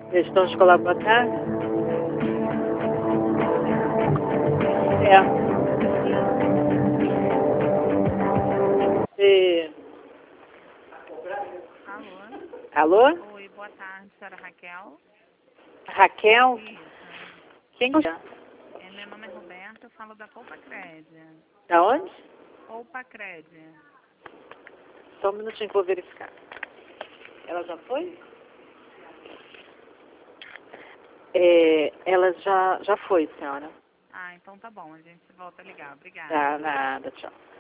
Gestão escolar, boa tarde. É. E... Alô? Alô? Oi, boa tarde, senhora Raquel. Raquel? Isso. Quem é? Meu nome é Roberta, eu falo da Poupa Cred. Da onde? Poupa Cred. Só um minutinho que eu vou verificar. Ela já foi? Ela já foi, senhora. Ah, então tá bom, a gente volta a ligar. Obrigada. Tá, nada, tchau.